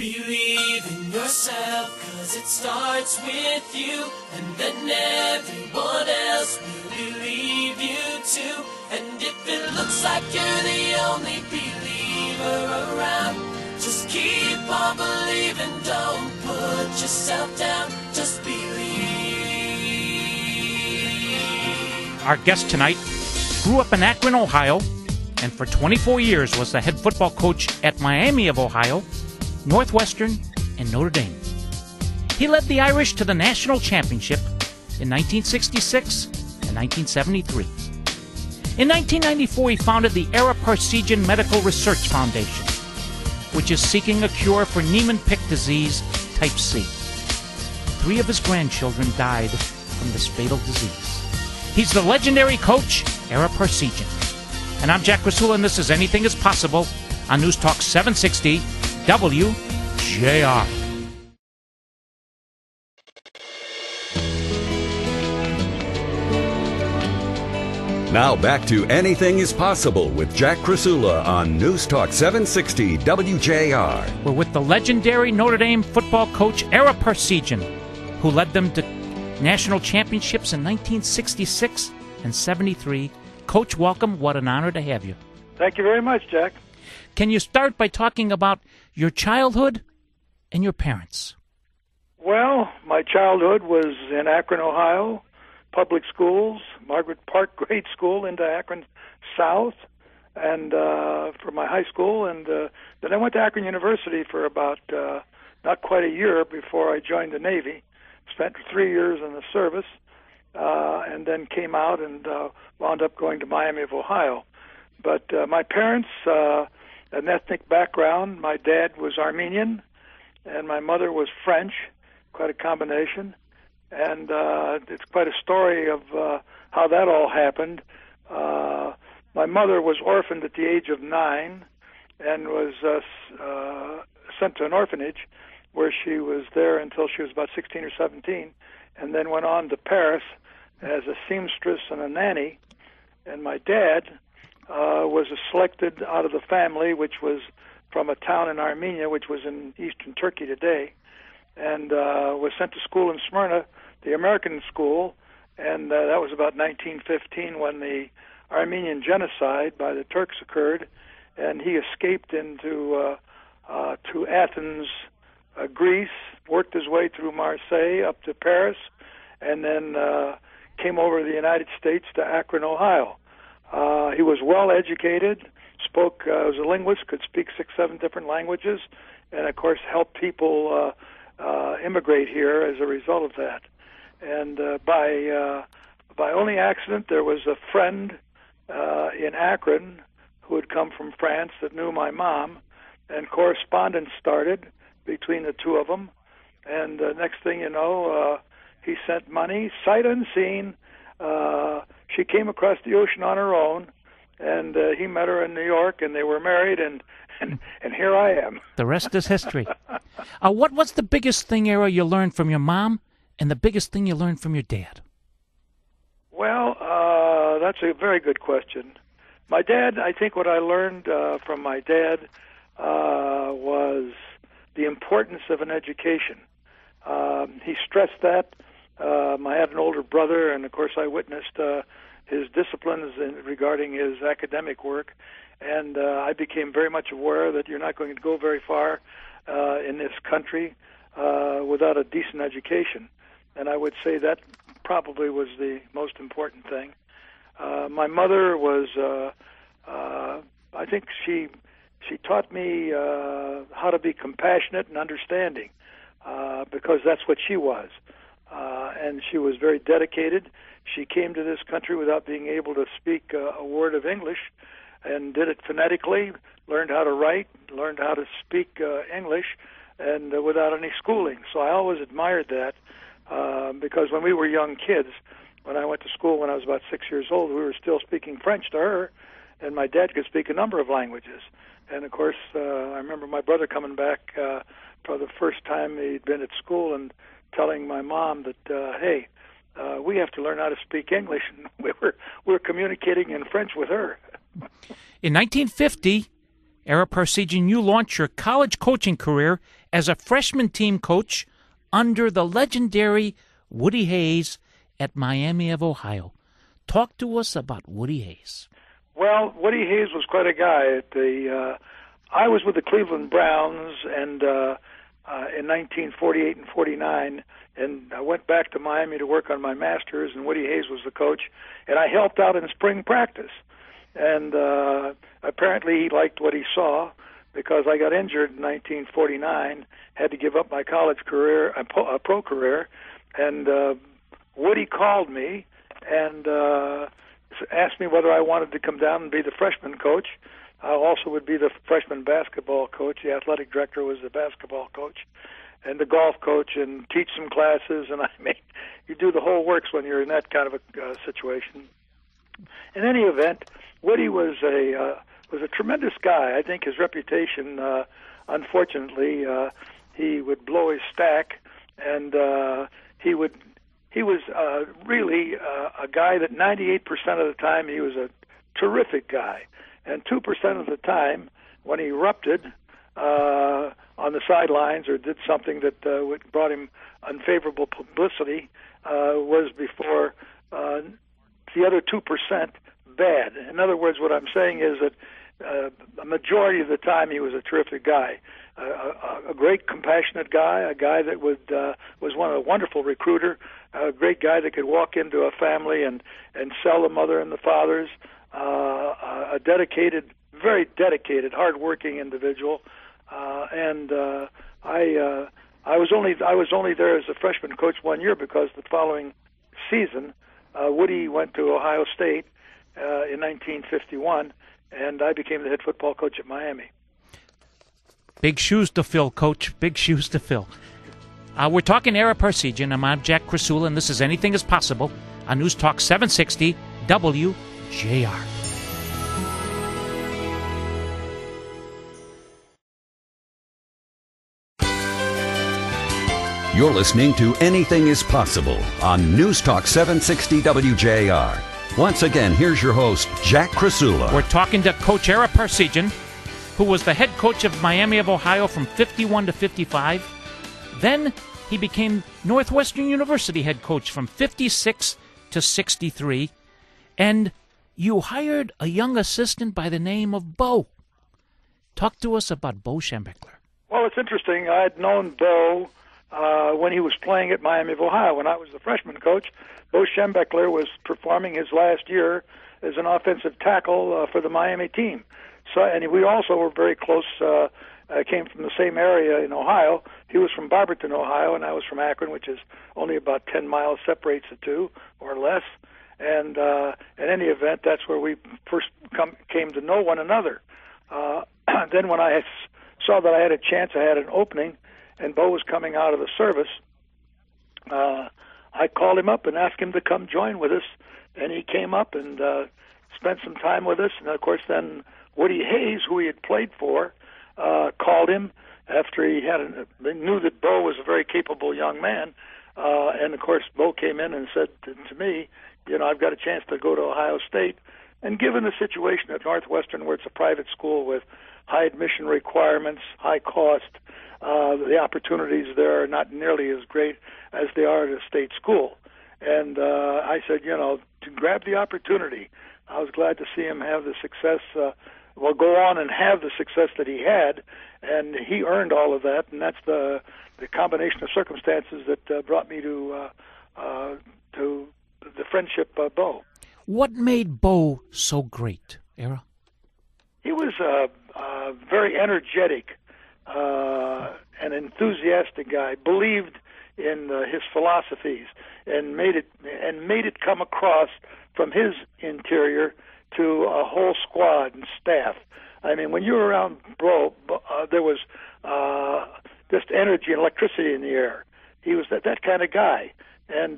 Believe in yourself, 'cause it starts with you, and then everyone else will believe you too. And if it looks like you're the only believer around, just keep on believing, don't put yourself down, just believe. Our guest tonight grew up in Akron, Ohio, and for 24 years was the head football coach at Miami of Ohio, Northwestern, and Notre Dame. He led the Irish to the national championship in 1966 and 1973. In 1994, he founded the Ara Parseghian Medical Research Foundation, which is seeking a cure for Niemann-Pick disease type C. 3 of his grandchildren died from this fatal disease. He's the legendary coach, Ara Parseghian. And I'm Jack Rasula, and this is Anything is Possible on News Talk 760 WJR. Now back to Anything is Possible with Jack Krasula on News Talk 760 WJR. We're with the legendary Notre Dame football coach, Ara Parseghian, who led them to national championships in 1966 and 73. Coach, welcome. What an honor to have you. Thank you very much, Jack. Can you start by talking about your childhood and your parents? Well, my childhood was in Akron, Ohio, public schools, Margaret Park Grade School into Akron South, and for my high school. And then I went to Akron University for about not quite a year before I joined the Navy. Spent 3 years in the service, and then came out and wound up going to Miami of Ohio. But my parents, an ethnic background. My dad was Armenian, and my mother was French, quite a combination. And it's quite a story of how that all happened. My mother was orphaned at the age of 9 and was sent to an orphanage where she was there until she was about 16 or 17, and then went on to Paris as a seamstress and a nanny. And my dad was selected out of the family, which was from a town in Armenia, which was in eastern Turkey today, and was sent to school in Smyrna, the American school, and that was about 1915 when the Armenian genocide by the Turks occurred, and he escaped into to Athens, Greece, worked his way through Marseille up to Paris, and then came over to the United States to Akron, Ohio. He was well educated, spoke, was a linguist, could speak 6, 7 different languages, and of course helped people immigrate here as a result of that. And by only accident, there was a friend in Akron who had come from France that knew my mom, and correspondence started between the two of them. And next thing you know, he sent money, sight unseen. She came across the ocean on her own, and he met her in New York, and they were married, and here I am. The rest is history. What was the biggest thing, Ara, you learned from your mom, and the biggest thing you learned from your dad? Well, that's a very good question. My dad, I think what I learned from my dad was the importance of an education. He stressed that. I had an older brother, and of course I witnessed his disciplines regarding his academic work, and I became very much aware that you're not going to go very far in this country without a decent education. And I would say that probably was the most important thing. My mother was, I think she taught me how to be compassionate and understanding, because that's what she was. And she was very dedicated. She came to this country without being able to speak a word of English, and did it phonetically, learned how to write, learned how to speak English, and without any schooling. So I always admired that, because when we were young kids, when I went to school when I was about 6 years old, we were still speaking French to her, and my dad could speak a number of languages. And of course, I remember my brother coming back for the first time he'd been at school and telling my mom that, hey, we have to learn how to speak English, and we were communicating in French with her. In 1950, Ara Parseghian, you launched your college coaching career as a freshman team coach under the legendary Woody Hayes at Miami of Ohio. Talk to us about Woody Hayes. Well, Woody Hayes was quite a guy. I was with the Cleveland Browns and in 1948 and 49, and I went back to Miami to work on my master's, and Woody Hayes was the coach, and I helped out in spring practice. And apparently he liked what he saw, because I got injured in 1949, had to give up my college career, a pro career, and Woody called me and asked me whether I wanted to come down and be the freshman coach. I also would be the freshman basketball coach. The athletic director was the basketball coach, and the golf coach, and teach some classes. And I mean, you do the whole works when you're in that kind of a situation. In any event, Woody was a tremendous guy. I think his reputation, unfortunately, he would blow his stack, and he was really a guy that 98% of the time he was a terrific guy, and 2% of the time when he erupted on the sidelines or did something that brought him unfavorable publicity was before the other 2% bad. In other words, what I'm saying is that a majority of the time he was a terrific guy, a great compassionate guy, a guy that was a wonderful recruiter, a great guy that could walk into a family and sell the mother and the fathers, a dedicated, very dedicated, hard-working individual, and I was only there as a freshman coach 1 year, because the following season Woody went to Ohio State in 1951, and I became the head football coach at Miami. Big shoes to fill, Coach. Big shoes to fill. We're talking Ara Parseghian. I'm Jack Krasula, and this is Anything is Possible on News Talk 760 WJR. You're listening to Anything is Possible on News Talk 760 WJR. Once again, here's your host, Jack Krasula. We're talking to Coach Ara Parseghian, who was the head coach of Miami of Ohio from 51 to 55. Then he became Northwestern University head coach from 56 to 63. And you hired a young assistant by the name of Bo. Talk to us about Bo Schembechler. Well, it's interesting. I had known Bo when he was playing at Miami of Ohio. When I was the freshman coach, Bo Schembechler was performing his last year as an offensive tackle for the Miami team. So, and we also were very close, came from the same area in Ohio. He was from Barberton, Ohio, and I was from Akron, which is only about 10 miles separates the two, or less. And in any event, that's where we first came to know one another. Then when I saw that I had a chance, I had an opening, and Bo was coming out of the service, I called him up and asked him to come join with us, and he came up and spent some time with us. And, of course, then Woody Hayes, who he had played for, called him after he knew that Bo was a very capable young man. And, of course, Bo came in and said to me, you know, I've got a chance to go to Ohio State. And given the situation at Northwestern, where it's a private school with high admission requirements, high cost, the opportunities there are not nearly as great as they are at a state school. And I said, you know, to grab the opportunity. I was glad to see him have the success, go on and have the success that he had, and he earned all of that, and that's the combination of circumstances that brought me to the friendship Bo. What made Bo so great, Ara? He was very energetic, an enthusiastic guy, believed in his philosophies, and made it come across from his interior to a whole squad and staff. I mean, when you were around Bo, there was just energy and electricity in the air. He was that kind of guy, and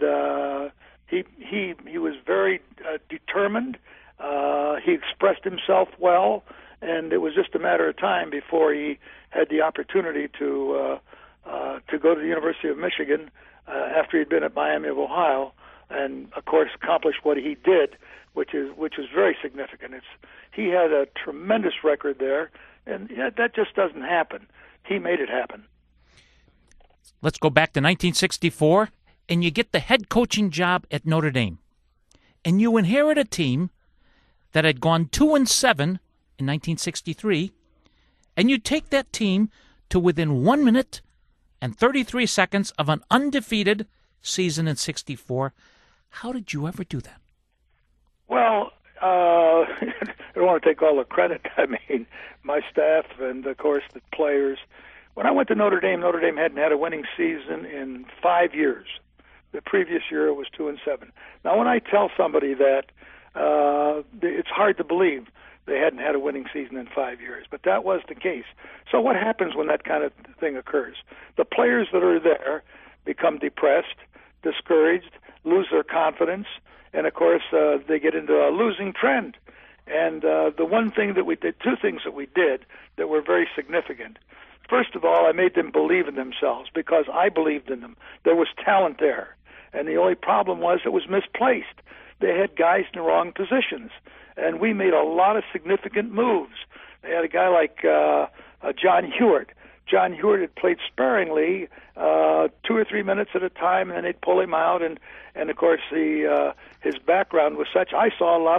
he was very determined. He expressed himself well, and it was just a matter of time before he had the opportunity to go to the University of Michigan after he'd been at Miami of Ohio, and of course accomplish what he did. which was very significant. He had a tremendous record there, and that just doesn't happen. He made it happen. Let's go back to 1964, and you get the head coaching job at Notre Dame. And you inherit a team that had gone 2-7 in 1963, and you take that team to within 1 minute and 33 seconds of an undefeated season in 64. How did you ever do that? Well, I don't want to take all the credit. I mean, my staff and, of course, the players. When I went to Notre Dame hadn't had a winning season in 5 years. The previous year it was 2-7. Now, when I tell somebody that, it's hard to believe they hadn't had a winning season in 5 years, but that was the case. So what happens when that kind of thing occurs? The players that are there become depressed, discouraged, lose their confidence, and, of course, they get into a losing trend. And the one thing that we did, two things that we did that were very significant. First of all, I made them believe in themselves because I believed in them. There was talent there. And the only problem was it was misplaced. They had guys in the wrong positions. And we made a lot of significant moves. They had a guy like John Hewitt. John Hewitt had played sparingly 2 or 3 minutes at a time, and then they'd pull him out. And of course, his background was such. I saw a lot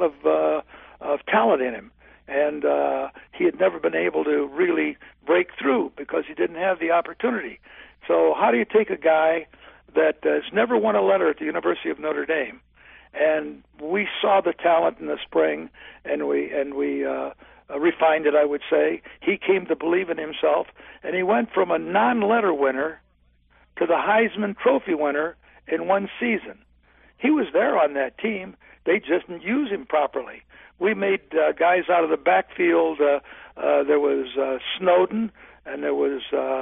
of talent in him. And he had never been able to really break through because he didn't have the opportunity. So how do you take a guy that has never won a letter at the University of Notre Dame, and we saw the talent in the spring, and we refined it, I would say. He came to believe in himself, and he went from a non-letter winner to the Heisman Trophy winner in one season. He was there on that team. They just didn't use him properly. We made guys out of the backfield. There was Snowden, and there was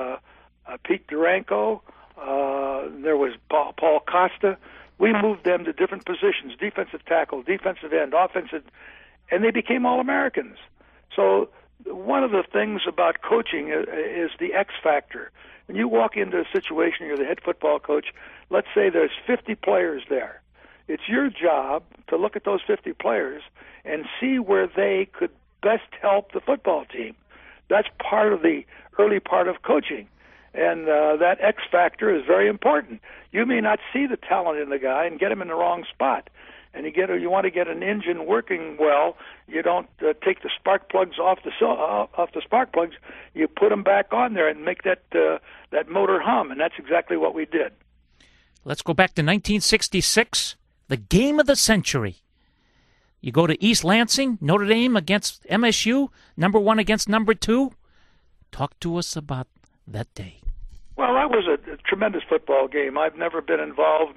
Pete Duranko. There was Paul Costa. We moved them to different positions, defensive tackle, defensive end, offensive, and they became All-Americans. So one of the things about coaching is the X factor. When you walk into a situation, you're the head football coach, let's say there's 50 players there. It's your job to look at those 50 players and see where they could best help the football team. That's part of the early part of coaching. And that X factor is very important. You may not see the talent in the guy and get him in the wrong spot. And you want to get an engine working well. You don't take the spark plugs off the spark plugs. You put them back on there and make that motor hum. And that's exactly what we did. Let's go back to 1966, the game of the century. You go to East Lansing, Notre Dame against MSU, number 1 against number 2. Talk to us about that day. Well, that was a tremendous football game. I've never been involved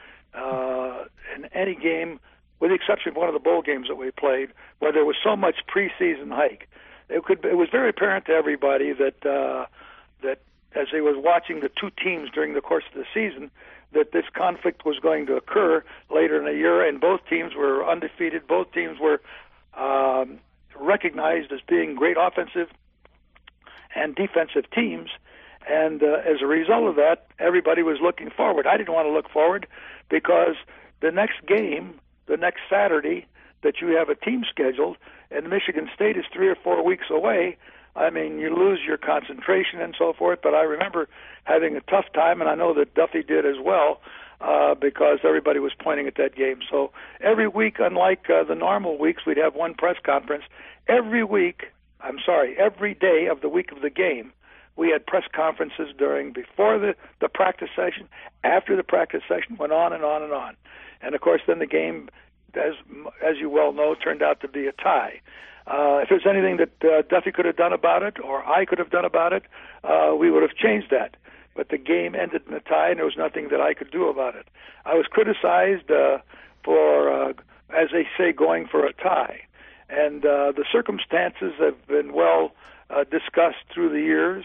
in any game, with the exception of one of the bowl games that we played, where there was so much preseason hype. It was very apparent to everybody that as they was watching the two teams during the course of the season, that this conflict was going to occur later in the year, and both teams were undefeated. Both teams were recognized as being great offensive and defensive teams. And as a result of that, everybody was looking forward. I didn't want to look forward because the next game, the next Saturday, that you have a team scheduled, and Michigan State is 3 or 4 weeks away, I mean, you lose your concentration and so forth. But I remember having a tough time, and I know that Duffy did as well, because everybody was pointing at that game. So every week, unlike the normal weeks, we'd have one press conference. Every day of the week of the game, we had press conferences before the practice session, after the practice session, went on and on and on. And, of course, then the game, as you well know, turned out to be a tie. If there's anything that Duffy could have done about it or I could have done about it, we would have changed that. But the game ended in a tie, and there was nothing that I could do about it. I was criticized for, as they say, going for a tie. And the circumstances have been well discussed through the years.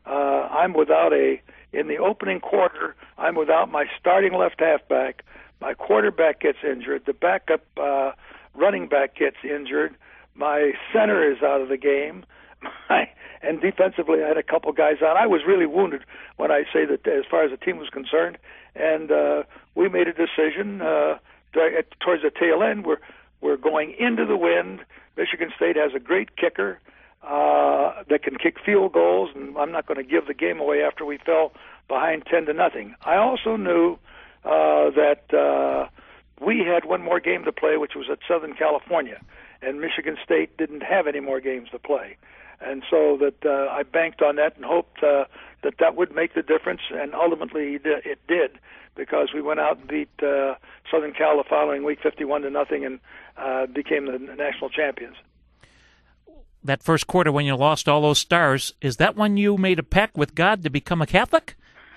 In the opening quarter, I'm without my starting left halfback. My quarterback gets injured. The backup running back gets injured. My center is out of the game. And defensively, I had a couple guys out. I was really wounded when I say that as far as the team was concerned. And we made a decision towards the tail end where We're going into the wind. Michigan State has a great kicker that can kick field goals, and I'm not going to give the game away after we fell behind 10-0. I also knew that we had one more game to play, which was at Southern California, and Michigan State didn't have any more games to play. And so that I banked on that and hoped that would make the difference, and ultimately it did, because we went out and beat Southern Cal the following week 51-0 and became the national champions. That first quarter when you lost all those stars, is that when you made a pact with God to become a Catholic?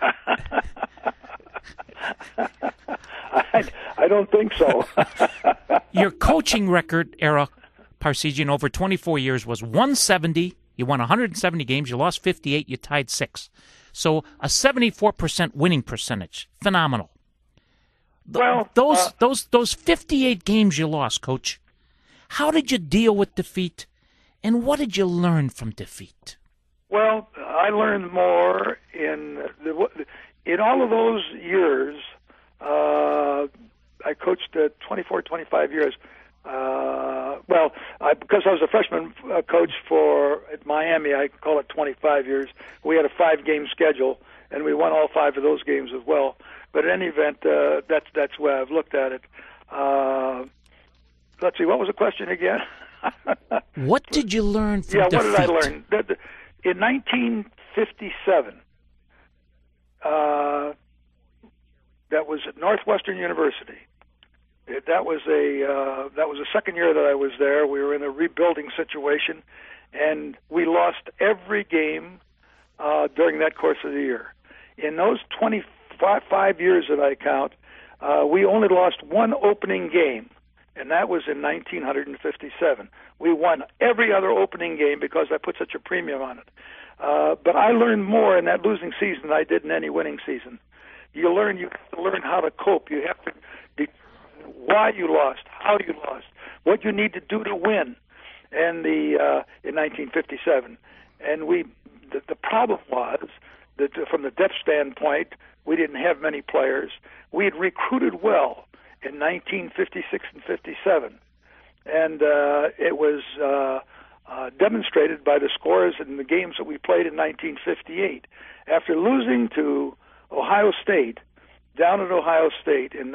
I don't think so. Your coaching record, Ara Parseghian, over 24 years was 170. You won 170 games. You lost 58. You tied 6. So a 74% winning percentage. Phenomenal. Well, those 58 games you lost, Coach, how did you deal with defeat, and what did you learn from defeat? Well, I learned more in all of those years. I coached 24, 25 years. Because I was a freshman coach at Miami, I call it 25 years. We had a 5-game schedule, and we won all 5 of those games as well. But in any event, that's where I've looked at it. Let's see, what was the question again? What did you learn from defeat? What did I learn? In 1957, that was at Northwestern University. That was the second year that I was there. We were in a rebuilding situation, and we lost every game during that course of the year. In those 25 years that I count, we only lost one opening game, and that was in 1957. We won every other opening game because I put such a premium on it. But I learned more in that losing season than I did in any winning season. You have to learn how to cope. You have to why you lost, how you lost, what you need to do to win. And in 1957, and the problem was that from the depth standpoint, we didn't have many players. We had recruited well in 1956 and 57, and it was demonstrated by the scores in the games that we played in 1958. After losing to Ohio State, down at Ohio State in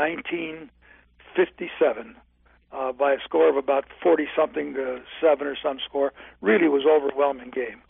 1957, by a score of about 40-something to 7 or some score, really was an overwhelming game.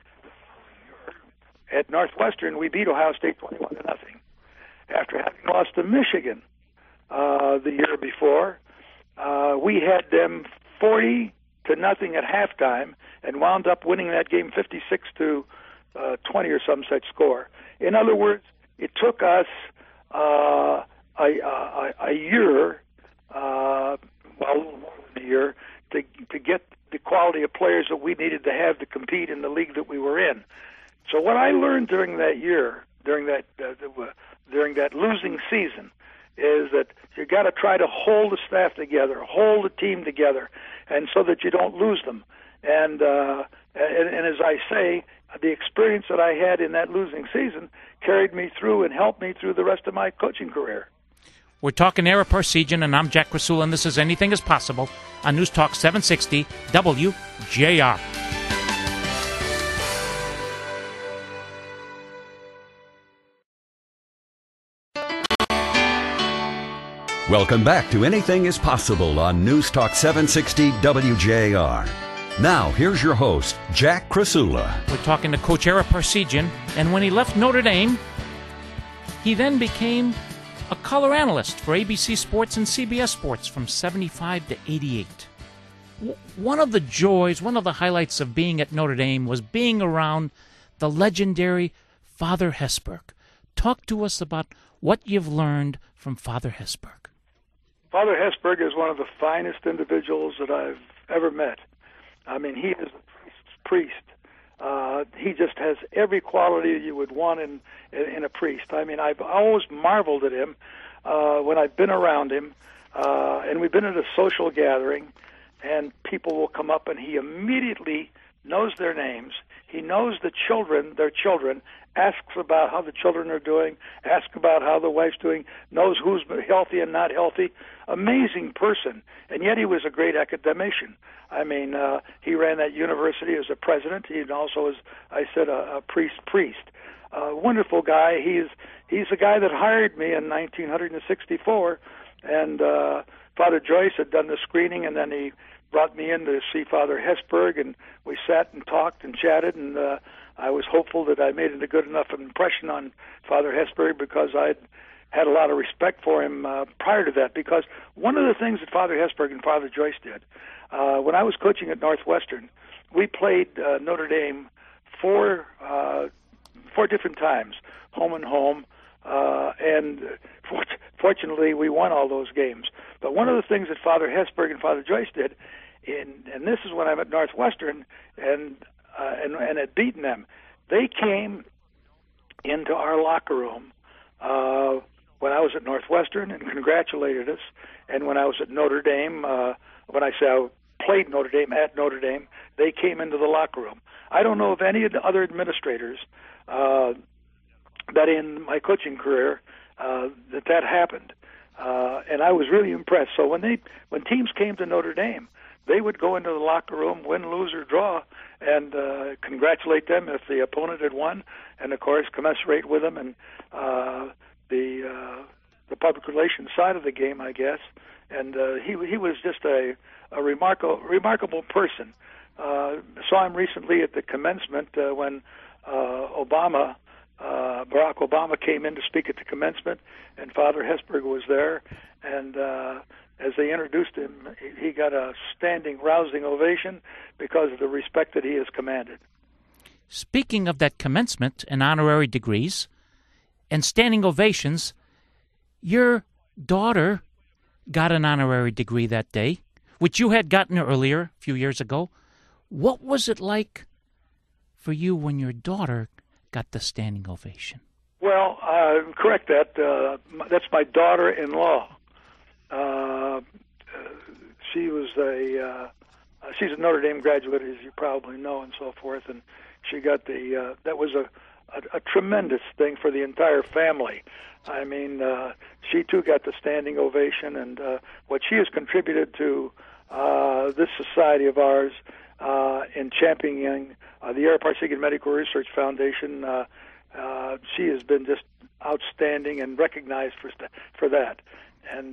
At Northwestern, we beat Ohio State 21-0. After having lost to Michigan the year before, we had them 40-0 at halftime and wound up winning that game 56-20 or some such score. In other words, it took us a year, a little more than a year, to get the quality of players that we needed to have to compete in the league that we were in. So what I learned during that year, during that losing season, is that you got to try to hold the staff together, hold the team together, and so that you don't lose them. And as I say, the experience that I had in that losing season carried me through and helped me through the rest of my coaching career. We're talking Ara Parseghian, and I'm Jack Krasula, and this is Anything is Possible on News Talk 760 WJR. Welcome back to Anything is Possible on News Talk 760 WJR. Now, here's your host, Jack Krasula. We're talking to Coach Ara Parseghian, and when he left Notre Dame, he then became a color analyst for ABC Sports and CBS Sports from 75 to 88. One of the joys, one of the highlights of being at Notre Dame was being around the legendary Father Hesburgh. Talk to us about what you've learned from Father Hesburgh. Father Hesburgh is one of the finest individuals that I've ever met. I mean, he is a priest. He just has every quality you would want in a priest. I mean, I've always marveled at him when I've been around him, and we've been at a social gathering, and people will come up, and he immediately knows their names. he knows the children, their children, asks about how the children are doing, asks about how the wife's doing, knows who's healthy and not healthy. Amazing person, and yet he was a great academician. I mean, he ran that university as a president. He also was, I said, a priest. Wonderful guy. He's the guy that hired me in 1964, and Father Joyce had done the screening, and then he brought me in to see Father Hesburgh, and we sat and talked and chatted, and I was hopeful that I made a good enough impression on Father Hesburgh because I'd had a lot of respect for him prior to that, because one of the things that Father Hesburgh and Father Joyce did, when I was coaching at Northwestern, we played Notre Dame four different times, home and home, and fortunately we won all those games. But one of the things that Father Hesburgh and Father Joyce did, and this is when I'm at Northwestern and had beaten them, they came into our locker room when I was at Northwestern and congratulated us, and when I was at Notre Dame, when I say I played Notre Dame at Notre Dame, they came into the locker room. I don't know of any other administrators that in my coaching career that happened, and I was really impressed. So when teams came to Notre Dame, they would go into the locker room, win, lose, or draw, and congratulate them if the opponent had won, and of course commiserate with them, and the public relations side of the game, I guess. And he was just a remarkable person. Saw him recently at the commencement when Barack Obama came in to speak at the commencement, and Father Hesburgh was there, and as they introduced him, he got a standing, rousing ovation because of the respect that he has commanded. Speaking of that commencement and honorary degrees and standing ovations, your daughter got an honorary degree that day, which you had gotten earlier, a few years ago. What was it like for you when your daughter got the standing ovation? Well, correct that. That's my daughter-in-law. She's a Notre Dame graduate, as you probably know, and so forth, and she got that was a tremendous thing for the entire family. I mean, she too got the standing ovation, and what she has contributed to this society of ours in championing the Ara-Parsigan Medical Research Foundation, she has been just outstanding and recognized for that. And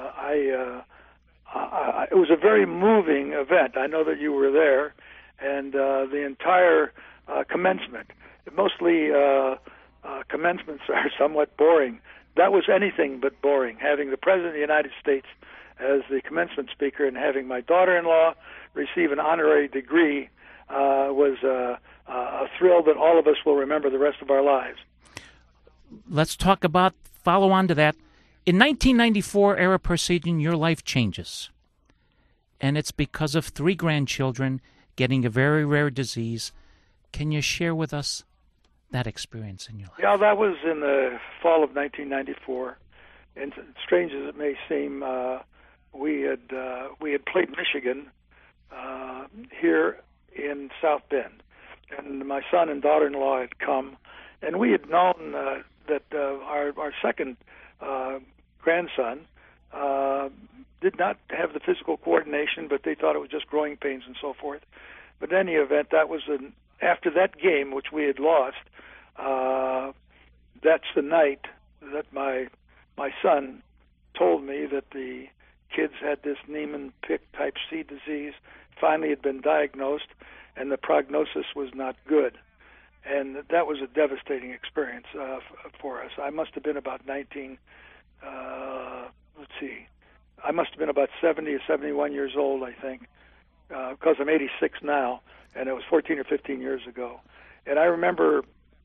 it was a very moving event. I know that you were there, and the entire commencement. Mostly commencements are somewhat boring. That was anything but boring, having the President of the United States as the commencement speaker and having my daughter-in-law receive an honorary degree was a thrill that all of us will remember the rest of our lives. Let's talk about, follow on to that. In 1994, Ara-Parsigan, your life changes. And it's because of 3 grandchildren getting a very rare disease. Can you share with us that experience in your life? Yeah, that was in the fall of 1994. And strange as it may seem, we had played Michigan here in South Bend. And my son and daughter-in-law had come. And we had known that our second grandson did not have the physical coordination, but they thought it was just growing pains and so forth. But in any event, that was after that game, which we had lost, that's the night that my son told me that the kids had this Niemann-Pick type C disease, finally had been diagnosed, and the prognosis was not good. And that was a devastating experience for us. I must have been about 19, I must have been about 70 or 71 years old, I think, because I'm 86 now, and it was 14 or 15 years ago. And I remember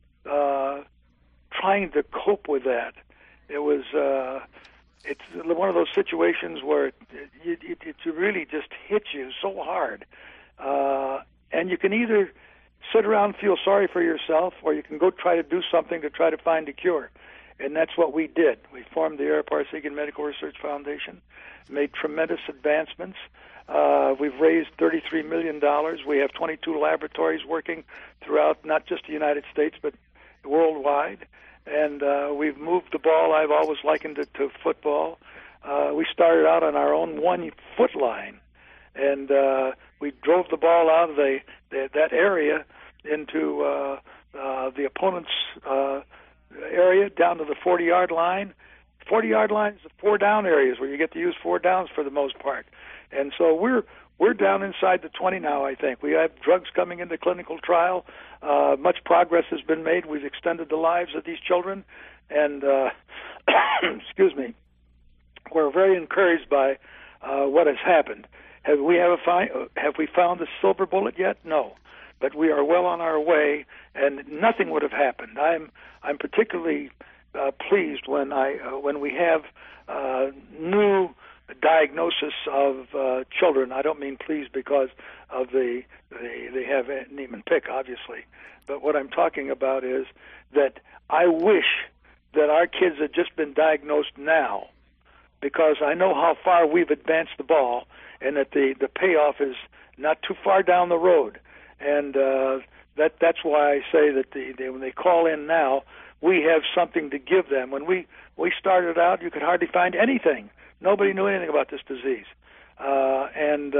trying to cope with that. It was it's one of those situations where it really just hits you so hard. And you can either sit around and feel sorry for yourself, or you can go try to do something to try to find a cure. And that's what we did. We formed the Ara-Parsigan Medical Research Foundation, made tremendous advancements. We've raised $33 million. We have 22 laboratories working throughout not just the United States, but worldwide. And we've moved the ball. I've always likened it to football. We started out on our own 1-foot line, and we drove the ball out of that area into the opponent's area down to the 40-yard line. 40-yard line is the 4-down areas where you get to use 4 downs for the most part. And so we're down inside the 20 now, I think. We have drugs coming into clinical trial. Much progress has been made. We've extended the lives of these children. And, excuse me, we're very encouraged by what has happened. Have we found the silver bullet yet? No. But we are well on our way, and nothing would have happened. I'm particularly pleased when we have new diagnosis of children. I don't mean pleased because of they have Niemann-Pick, obviously, but what I'm talking about is that I wish that our kids had just been diagnosed now, because I know how far we've advanced the ball, and that the payoff is not too far down the road. And that's why I say that when they call in now, we have something to give them. When we started out, you could hardly find anything. Nobody knew anything about this disease. And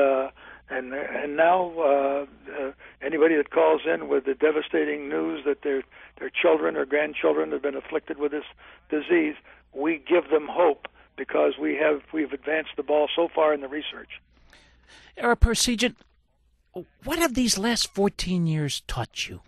now anybody that calls in with the devastating news that their children or grandchildren have been afflicted with this disease, we give them hope, because we've advanced the ball so far in the research. Ara Parseghian, what have these last 14 years taught you?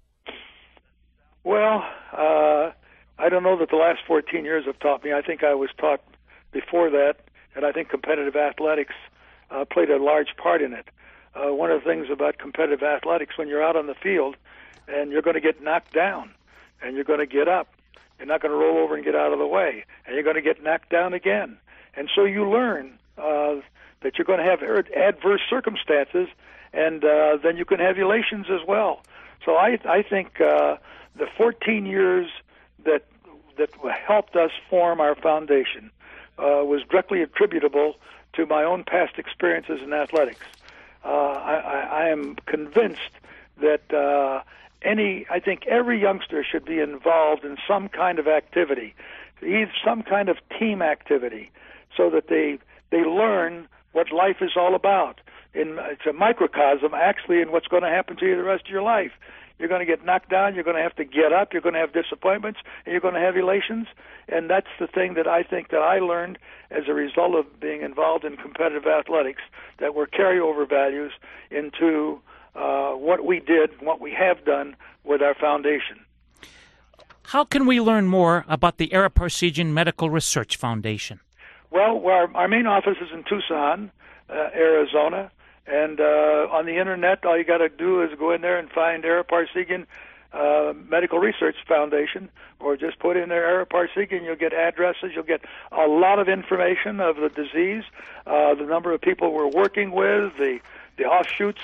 Well, I don't know that the last 14 years have taught me. I think I was taught before that, and I think competitive athletics played a large part in it. One of the things about competitive athletics, when you're out on the field and you're going to get knocked down and you're going to get up, you're not going to roll over and get out of the way, and you're going to get knocked down again. And so you learn that you're going to have adverse circumstances, and then you can have elations as well. So I think the 14 years that helped us form our foundation was directly attributable to my own past experiences in athletics. I am convinced that I think every youngster should be involved in some kind of activity, some kind of team activity, so that they learn what life is all about. It's a microcosm, actually, in what's going to happen to you the rest of your life. You're going to get knocked down, you're going to have to get up, you're going to have disappointments, and you're going to have elations. And that's the thing that I think that I learned as a result of being involved in competitive athletics, that were carryover values into what we did, what we have done with our foundation. How can we learn more about the Ara Parseghian Medical Research Foundation? Well, our main office is in Tucson, Arizona. And on the Internet, all you got to do is go in there and find Ara Parseghian Medical Research Foundation, or just put in there Ara Parseghian. You'll get addresses. You'll get a lot of information of the disease, the number of people we're working with, the offshoots.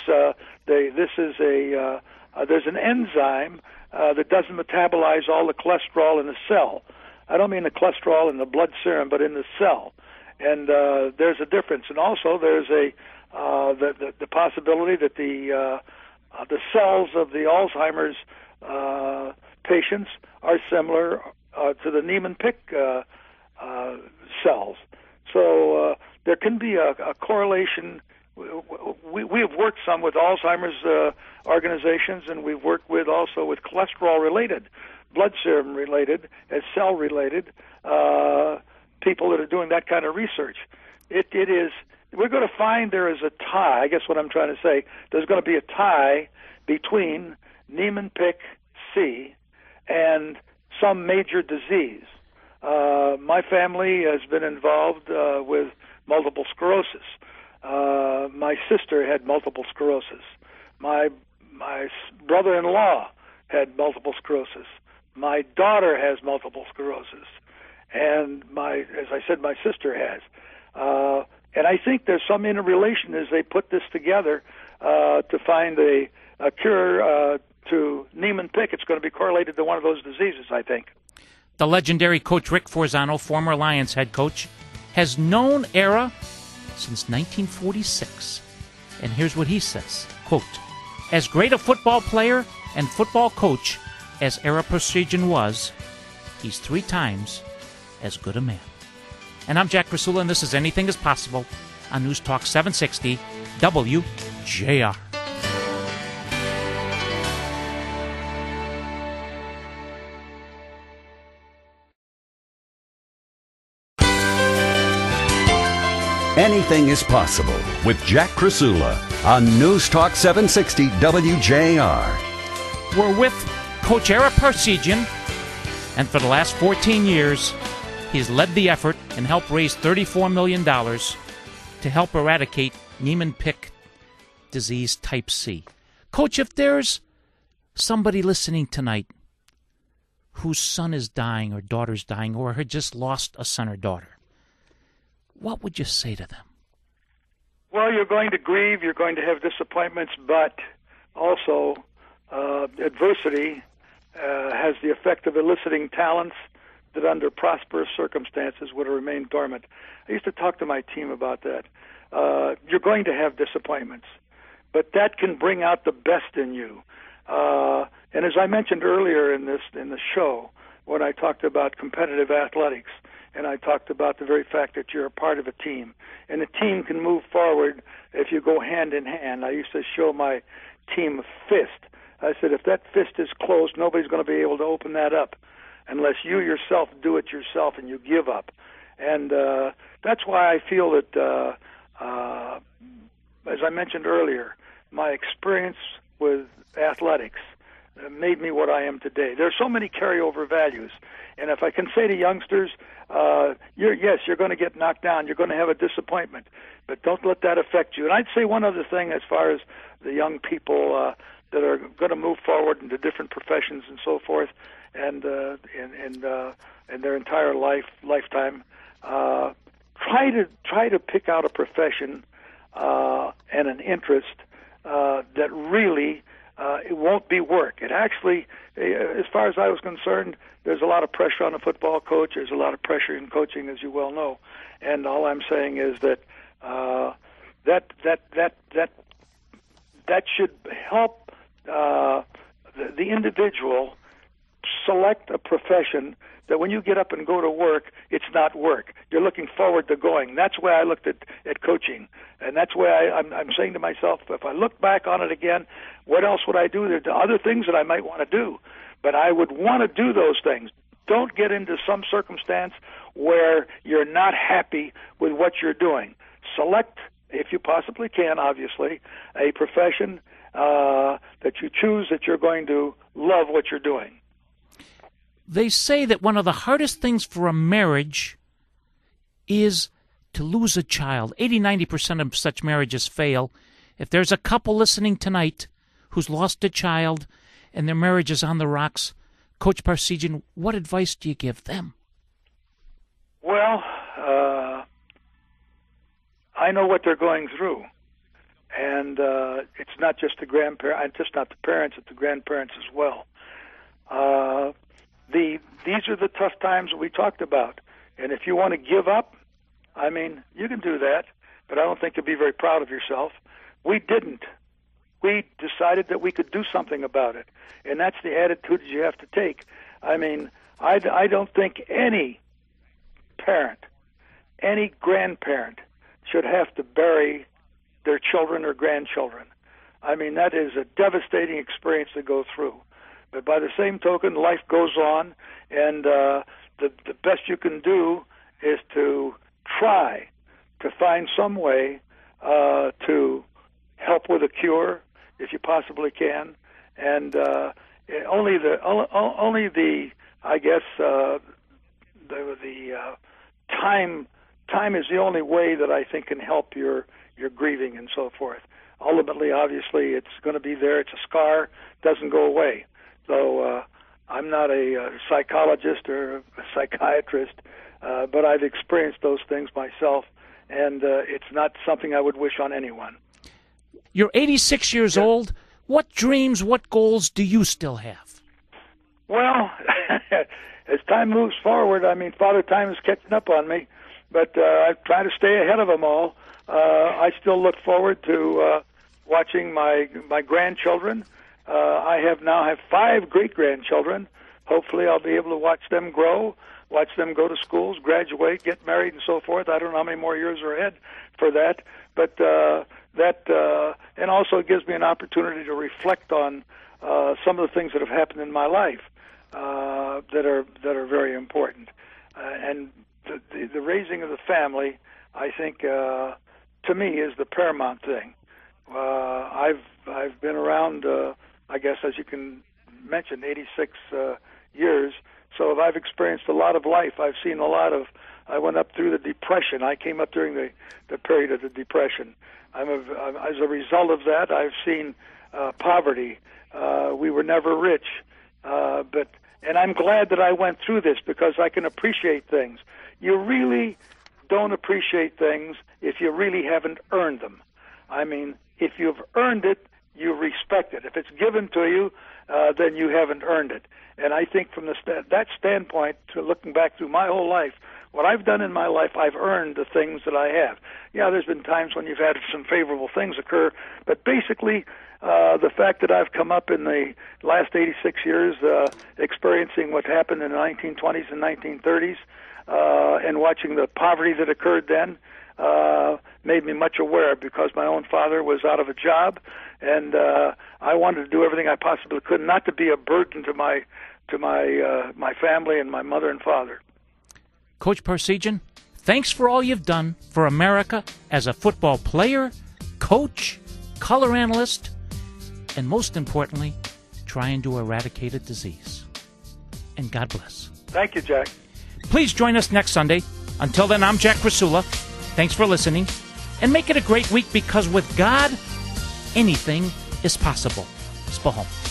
There's an enzyme that doesn't metabolize all the cholesterol in the cell. I don't mean the cholesterol in the blood serum, but in the cell. And there's a difference. And also there's the possibility that the cells of the Alzheimer's patients are similar to the Niemann-Pick cells. So there can be a correlation. We have worked some with Alzheimer's organizations, and we've worked also with cholesterol-related, blood serum-related, and cell-related people that are doing that kind of research. It is. We're going to find there is a tie. I guess what I'm trying to say, there's going to be a tie between Niemann-Pick C and some major disease. My family has been involved with multiple sclerosis. My sister had multiple sclerosis. My brother-in-law had multiple sclerosis. My daughter has multiple sclerosis. And as I said, my sister has. And I think there's some interrelation as they put this together to find a cure to Niemann-Pick. It's going to be correlated to one of those diseases, I think. The legendary coach Rick Forzano, former Lions head coach, has known Ara since 1946. And here's what he says, quote, "As great a football player and football coach as Ara Parseghian was, he's 3 times as good a man." And I'm Jack Krasula, and this is Anything is Possible on News Talk 760 WJR. Anything is Possible with Jack Krasula on News Talk 760 WJR. We're with Coach Ara Parseghian, and for the last 14 years, he's led the effort and helped raise $34 million to help eradicate Niemann-Pick disease type C. Coach, if there's somebody listening tonight whose son is dying or daughter's dying or had just lost a son or daughter, what would you say to them? Well, you're going to grieve, you're going to have disappointments, but also adversity has the effect of eliciting talents that under prosperous circumstances would have remained dormant. I used to talk to my team about that. You're going to have disappointments, but that can bring out the best in you. And as I mentioned earlier in the show, when I talked about competitive athletics, and I talked about the very fact that you're a part of a team, and a team can move forward if you go hand in hand. I used to show my team a fist. I said, if that fist is closed, nobody's going to be able to open that up unless you yourself do it yourself and you give up. And that's why I feel that, as I mentioned earlier, my experience with athletics made me what I am today. There are so many carryover values. And if I can say to youngsters, you're going to get knocked down, you're going to have a disappointment, but don't let that affect you. And I'd say one other thing as far as the young people that are going to move forward into different professions and so forth, and their entire lifetime, try to pick out a profession and an interest that really it won't be work. It actually, as far as I was concerned, there's a lot of pressure on a football coach. There's a lot of pressure in coaching, as you well know. And all I'm saying is that that should help the individual select a profession that when you get up and go to work, it's not work. You're looking forward to going. That's why I looked at coaching. And that's why I'm saying to myself, if I look back on it again, what else would I do? There are other things that I might want to do, but I would want to do those things. Don't get into some circumstance where you're not happy with what you're doing. Select, if you possibly can, obviously, a profession that you choose that you're going to love what you're doing. They say that one of the hardest things for a marriage is to lose a child. 80-90% of such marriages fail. If there's a couple listening tonight who's lost a child and their marriage is on the rocks, Coach Parseghian, what advice do you give them? Well, I know what they're going through. And it's not just the grandparents, just not the parents, it's the grandparents as well. These are the tough times we talked about. And if you want to give up, I mean, you can do that, but I don't think you'll be very proud of yourself. We didn't. We decided that we could do something about it, and that's the attitude you have to take. I mean, I don't think any parent, any grandparent should have to bury their children or grandchildren. I mean, that is a devastating experience to go through. But by the same token, life goes on, and the best you can do is to try to find some way to help with a cure, if you possibly can. And only the I guess the time is the only way that I think can help your grieving and so forth. Ultimately, obviously, it's going to be there. It's a scar. Doesn't go away. So I'm not a psychologist or a psychiatrist, but I've experienced those things myself, and it's not something I would wish on anyone. You're 86 years old. What dreams, what goals do you still have? Well, as time moves forward, I mean, Father Time is catching up on me, but I try to stay ahead of them all. I still look forward to watching my grandchildren. I now have 5 great-grandchildren. Hopefully I'll be able to watch them grow, watch them go to schools, graduate, get married, and so forth. I don't know how many more years are ahead for that, but and also it gives me an opportunity to reflect on some of the things that have happened in my life that are very important. And the raising of the family, I think, to me, is the paramount thing. I've been around, I guess, as you can mention, 86 years. So I've experienced a lot of life. I've seen a lot of. I went up through the Depression. I came up during the period of the Depression. As a result of that, I've seen poverty. We were never rich, and I'm glad that I went through this because I can appreciate things. You really don't appreciate things if you really haven't earned them. I mean, if you've earned it, you respect it. If it's given to you, then you haven't earned it. And I think from that standpoint, to looking back through my whole life, what I've done in my life, I've earned the things that I have. Yeah, there's been times when you've had some favorable things occur, but basically, the fact that I've come up in the last 86 years experiencing what happened in the 1920s and 1930s and watching the poverty that occurred then made me much aware because my own father was out of a job, and I wanted to do everything I possibly could not to be a burden to my family and my mother and father. Coach Parseghian, thanks for all you've done for America as a football player, coach, color analyst, and most importantly, trying to eradicate a disease. And God bless. Thank you, Jack. Please join us next Sunday. Until then, I'm Jack Krasula. Thanks for listening. And make it a great week because with God, anything is possible. Spahom.